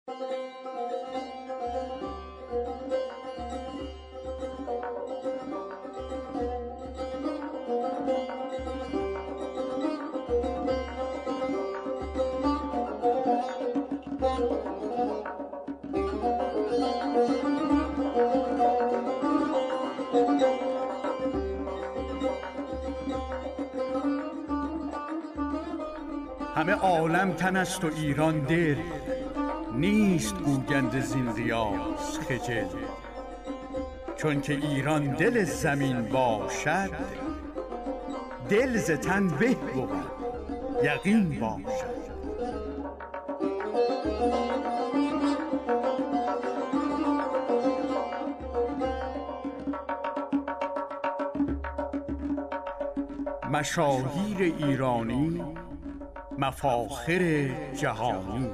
همه عالم تن است و ایران دل، نیست گوینده زین ریاض خجل. چون که ایران دل زمین باشد، دل ز تن به بود یقین باشد. مشاهیر ایرانی، مفاخر جهانی.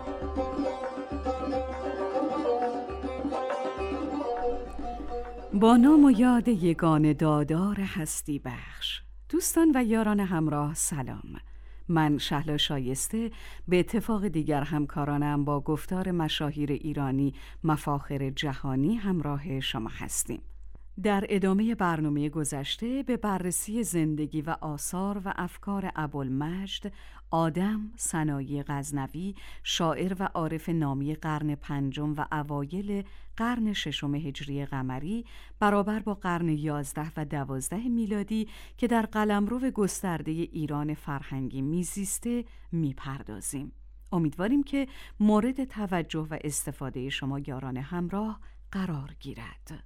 با نام و یاد یگانه دادار هستی بخش. دوستان و یاران همراه سلام. من شهلا شایسته به اتفاق دیگر همکارانم با گفتار مشاهیر ایرانی مفاخر جهانی همراه شما هستیم. در ادامه برنامه گذشته به بررسی زندگی و آثار و افکار ابوالمجد آدم ثنایی غزنوی، شاعر و عارف نامی قرن پنجم و اوایل قرن ششم هجری قمری برابر با قرن 11 و 12 میلادی که در قلمرو گسترده ایران فرهنگی میزیسته میپردازیم. امیدواریم که مورد توجه و استفاده شما یاران همراه قرار گیرد.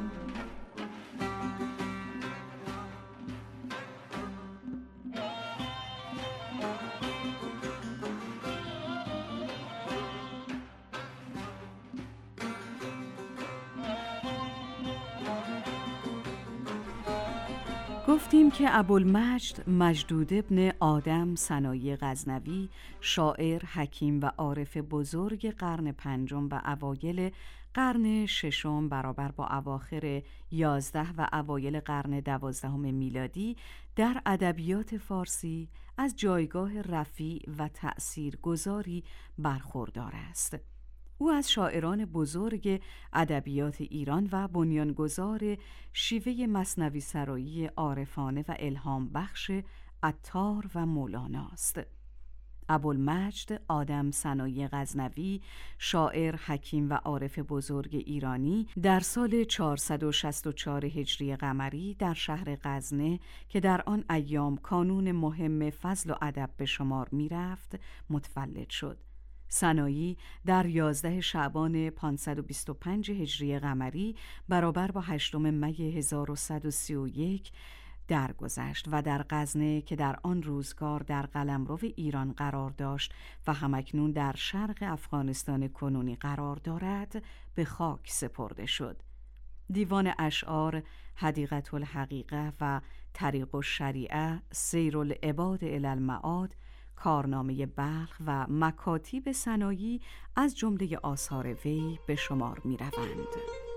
گفتیم که ابوالمجد مجدود ابن آدم ثنایی غزنوی، شاعر، حکیم و عارف بزرگ قرن پنجم و اوایل قرن ششم برابر با اواخر 11 و اوایل قرن 12 میلادی در ادبیات فارسی از جایگاه رفیع و تأثیرگذاری برخوردار است. او از شاعران بزرگ ادبیات ایران و بنیانگذار شیوه مثنوی سرایی عارفانه و الهام بخش عطار و مولانا است. ابوالمجد آدم ثنایی غزنوی، شاعر، حکیم و عارف بزرگ ایرانی، در سال 464 هجری قمری در شهر غزنه که در آن ایام کانون مهم فضل و ادب به شمار می رفت متولد شد. ثنایی در 11 شعبان 525 هجری قمری برابر با 8 می 1131 درگذشت و در غزنه که در آن روزگار در قلمرو ایران قرار داشت و همکنون در شرق افغانستان کنونی قرار دارد به خاک سپرده شد. دیوان اشعار حدیقة الحقیقه و طریق الشریعه، سیر العباد الی المعاد، کارنامه بلخ و مکاتیب ثنایی از جمله آثار وی به شمار می روند.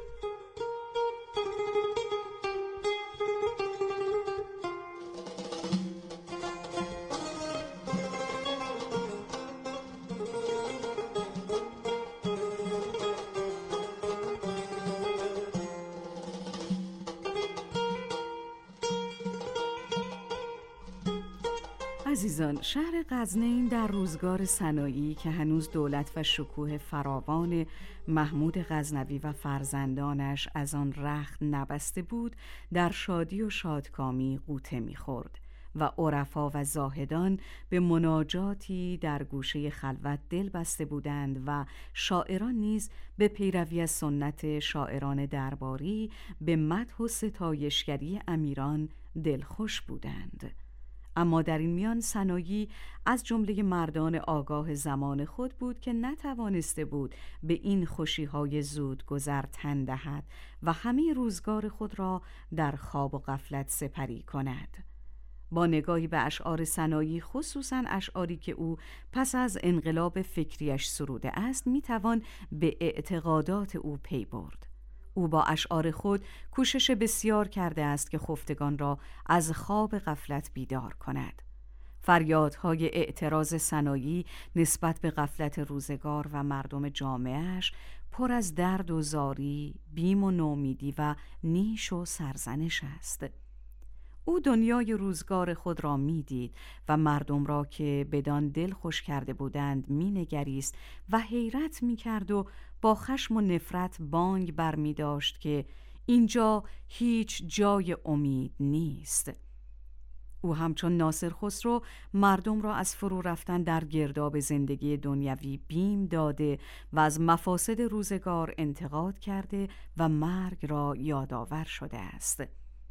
عزیزان، شهر غزنین در روزگار ثنایی که هنوز دولت و شکوه فراوان محمود غزنوی و فرزندانش از آن رخت نبسته بود، در شادی و شادکامی غوطه می‌خورد و عرفا و زاهدان به مناجاتی در گوشه خلوت دل بسته بودند و شاعران نیز به پیروی از سنت شاعران درباری به مدح و ستایشگری امیران دلخوش بودند. اما در این میان ثنایی از جمله مردان آگاه زمان خود بود که نتوانسته بود به این خوشی‌های زود گذر تن دهد و همه روزگار خود را در خواب و غفلت سپری کند. با نگاهی به اشعار ثنایی، خصوصاً اشعاری که او پس از انقلاب فکریش سروده است، میتوان به اعتقادات او پی برد. او با اشعار خود کوشش بسیار کرده است که خفتگان را از خواب غفلت بیدار کند. فریادهای اعتراض سنایی نسبت به غفلت روزگار و مردم جامعهش پر از درد و زاری، بیم و نومیدی و نیش و سرزنش است. او دنیای روزگار خود را می‌دید و مردم را که بدان دل خوش کرده بودند می‌نگریست و حیرت می‌کرد و با خشم و نفرت بانگ برمی‌داشت که اینجا هیچ جای امید نیست. او همچون ناصر خسرو مردم را از فرو رفتن در گرداب زندگی دنیوی بیم داده و از مفاسد روزگار انتقاد کرده و مرگ را یادآور شده است.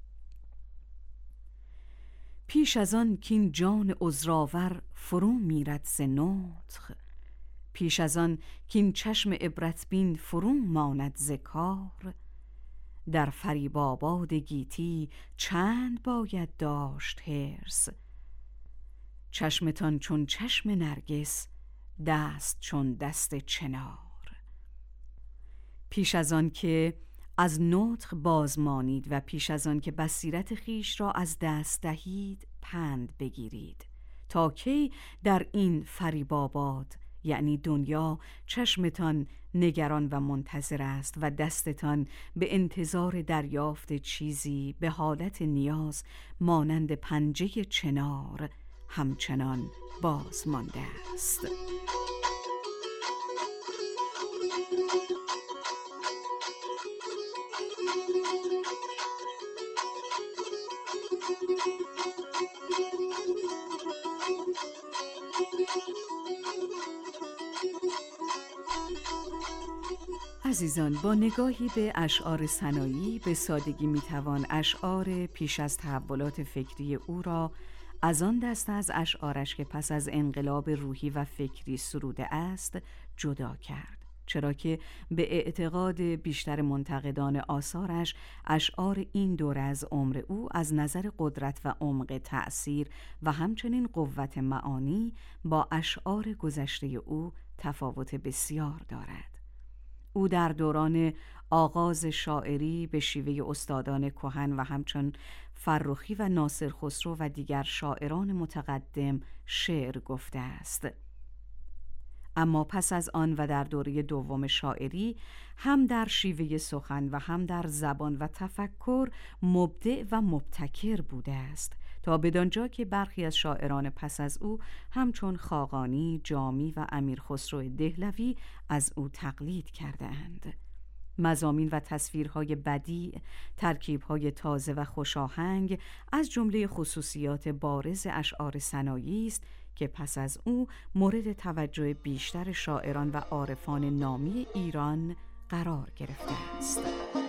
پیش از آن کین جان عذرآور فرو میرد ز نطق، پیش از آن کین چشم عبرت بین فرو ماند ز کار، در فریب آباد گیتی چند باید داشت حرص، چشمتان چون چشم نرگس، دست چون دست چنار. پیش از آن که از نطق بازمانید و پیش از آن که بصیرت خیش را از دست دهید پند بگیرید. تا کی در این فریب آباد یعنی دنیا چشمتان نگران و منتظر است و دستتان به انتظار دریافت چیزی به حالت نیاز مانند پنجه چنار همچنان باز مانده است. عزیزان، با نگاهی به اشعار سنایی به سادگی میتوان اشعار پیش از تحولات فکری او را از آن دسته از اشعارش که پس از انقلاب روحی و فکری سروده است جدا کرد، چرا که به اعتقاد بیشتر منتقدان آثارش اشعار این دوره از عمر او از نظر قدرت و عمق تأثیر و همچنین قوت معانی با اشعار گذشته او تفاوت بسیار دارد. او در دوران آغاز شاعری به شیوه استادان کهن و همچون فرخی و ناصر خسرو و دیگر شاعران متقدم شعر گفته است. اما پس از آن و در دوره دوم شاعری هم در شیوه سخن و هم در زبان و تفکر مبدع و مبتکر بوده است، تا بدانجا که برخی از شاعران پس از او همچون خاقانی، جامی و امیر خسرو دهلوی از او تقلید کرده اند. مضامین و تصویرهای بدیع، ترکیبهای تازه و خوشاهنگ از جمله خصوصیات بارز اشعار سنایی است که پس از او مورد توجه بیشتر شاعران و عارفان نامی ایران قرار گرفته است.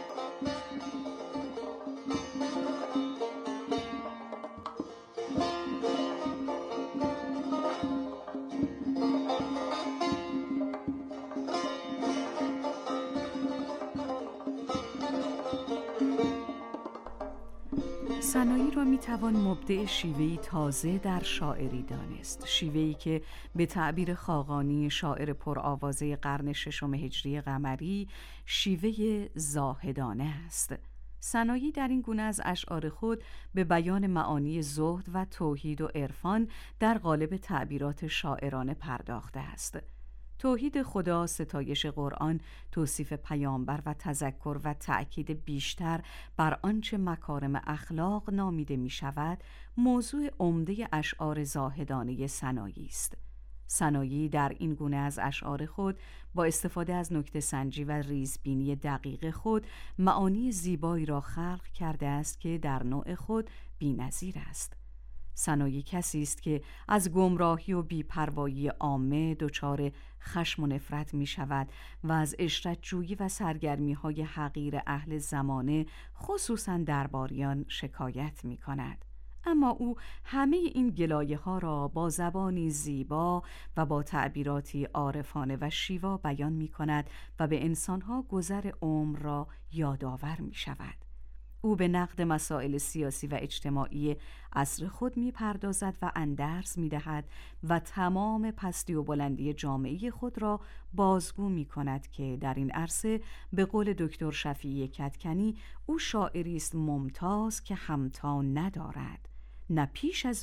سنایی را میتوان مبدع شیوهی تازه در شاعری دانست، شیوهی که به تعبیر خاقانی شاعر پرآوازه قرن ششم هجری قمری شیوه زاهدانه است. سنایی در این گونه از اشعار خود به بیان معانی زهد و توحید و عرفان در قالب تعبیرات شاعرانه پرداخته است. توحید خدا، ستایش قرآن، توصیف پیامبر و تذکر و تأکید بیشتر بر آنچه مکارم اخلاق نامیده می شود موضوع عمده اشعار زاهدانه سنایی است. سنایی در این گونه از اشعار خود با استفاده از نکته سنجی و ریزبینی دقیق خود معانی زیبایی را خلق کرده است که در نوع خود بی‌نظیر است. سنایی کسی است که از گمراهی و بی‌پروایی عامه دچار خشم و نفرت می شود و از عشرت جویی و سرگرمی های حقیر اهل زمانه خصوصاً درباریان شکایت می کند. اما او همه این گلایه ها را با زبانی زیبا و با تعبیراتی عارفانه و شیوا بیان می کند و به انسانها گذر عمر را یادآور می شود. او به نقد مسائل سیاسی و اجتماعی عصر خود می‌پردازد و اندرز می‌دهد و تمام پستی و بلندی جامعه خود را بازگو می‌کند که در این عرصه به قول دکتر شفیعی کدکنی او شاعری است ممتاز که همتا ندارد، نه پیش از او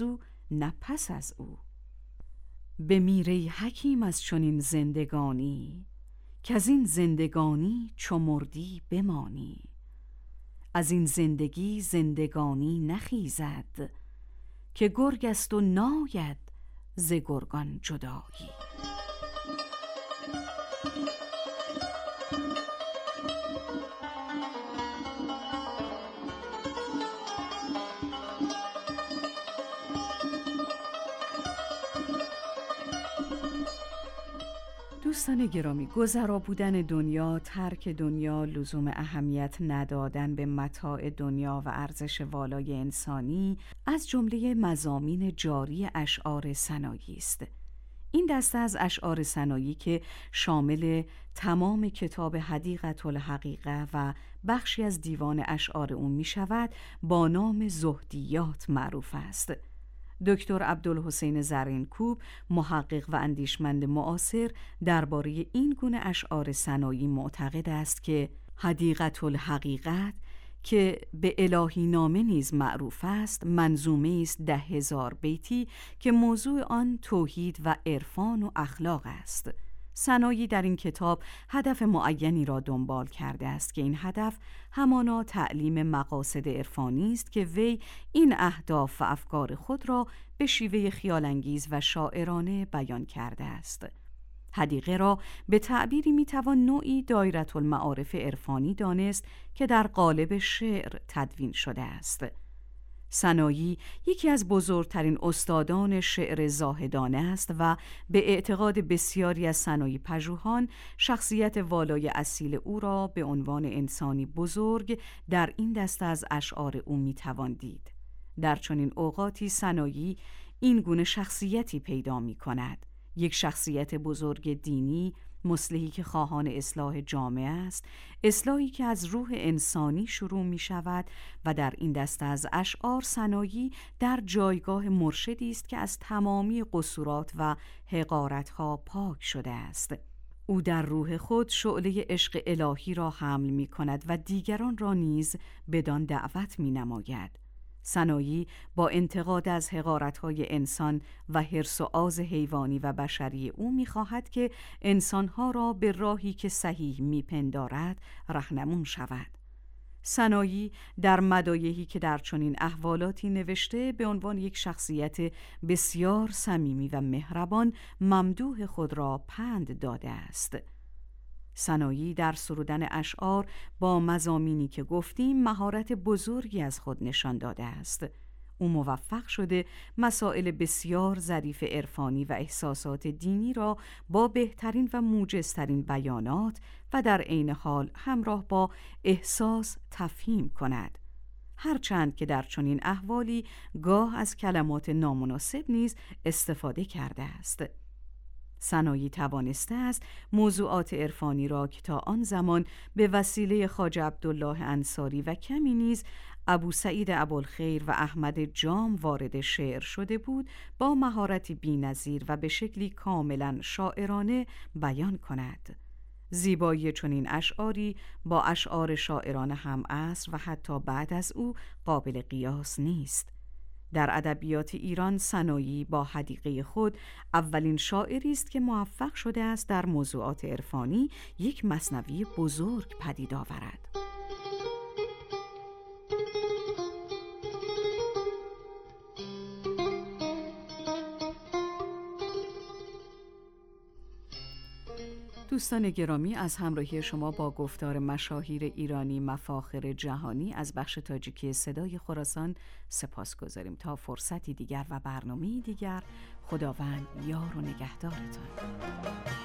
نه پس از او. بمیر ای حکیم از چنین زندگانی، که از این زندگانی چو مردی بمانی. از این زندگی زندگانی نخیزد، که گرگ است و ناید ز گرگان جدایی. دوستان گرامی، گذرا بودن دنیا، ترک دنیا، لزوم اهمیت ندادن به متاع دنیا و ارزش والای انسانی از جمله مضامین جاری اشعار ثنایی است. این دسته از اشعار ثنایی که شامل تمام کتاب حدیقة الحقیقه و بخشی از دیوان اشعار او می شود با نام زهدیات معروف است. دکتر عبدالحسین زرینکوب، محقق و اندیشمند معاصر، درباره این گونه اشعار ثنایی معتقد است که حدیقة الحقیقه که به الهی نامه نیز معروف است، منظومه است 10,000 بیتی که موضوع آن توحید و عرفان و اخلاق است. ثنایی در این کتاب هدف معینی را دنبال کرده است که این هدف همانا تعلیم مقاصد عرفانی است که وی این اهداف و افکار خود را به شیوه خیالانگیز و شاعرانه بیان کرده است. حدیقه را به تعبیری میتوان نوعی دایره المعارف عرفانی دانست که در قالب شعر تدوین شده است. ثنایی یکی از بزرگترین استادان شعر زاهدانه است و به اعتقاد بسیاری از ثنایی پژوهان شخصیت والای اصیل او را به عنوان انسانی بزرگ در این دسته از اشعار او میتوان دید. در چنین اوقاتی ثنایی این گونه شخصیتی پیدا می کند: یک شخصیت بزرگ دینی، مصلحی که خواهان اصلاح جامعه است، اصلاحی که از روح انسانی شروع می شود و در این دسته از اشعار ثنایی در جایگاه مرشدی است که از تمامی قصورات و حقارتها پاک شده است. او در روح خود شعله عشق الهی را حمل می کند و دیگران را نیز بدان دعوت می نماید. ثنایی با انتقاد از حقارت‌های انسان و حرص و آز حیوانی و بشری او می‌خواهد که انسان‌ها را به راهی که صحیح می‌پندارد راهنمون شود. ثنایی در مدایحی که در چنین احوالاتی نوشته به عنوان یک شخصیت بسیار صمیمی و مهربان ممدوح خود را پند داده است. ثنایی در سرودن اشعار با مضامینی که گفتیم مهارت بزرگی از خود نشان داده است. او موفق شده مسائل بسیار ظریف عرفانی و احساسات دینی را با بهترین و موجزترین بیانات و در عین حال همراه با احساس تفهیم کند، هرچند که در چنین احوالی گاه از کلمات نامناسب نیز استفاده کرده است. ثنایی توانسته است موضوعات عرفانی را که تا آن زمان به وسیله خواجه عبدالله انصاری و کمی نیز ابو سعید ابوالخیر و احمد جام وارد شعر شده بود، با مهارتی بی‌نظیر و به شکلی کاملا شاعرانه بیان کند. زیبایی چنین اشعاری با اشعار شاعران همعصر و حتی بعد از او قابل قیاس نیست. در ادبیات ایران ثنایی با حدیقه خود اولین شاعری است که موفق شده است در موضوعات عرفانی یک مثنوی بزرگ پدید آورد. دوستان گرامی، از همراهی شما با گفتار مشاهیر ایرانی مفاخر جهانی از بخش تاجیکی صدای خراسان سپاسگزاریم. تا فرصتی دیگر و برنامه‌ای دیگر، خداوند یار و نگهدارتان.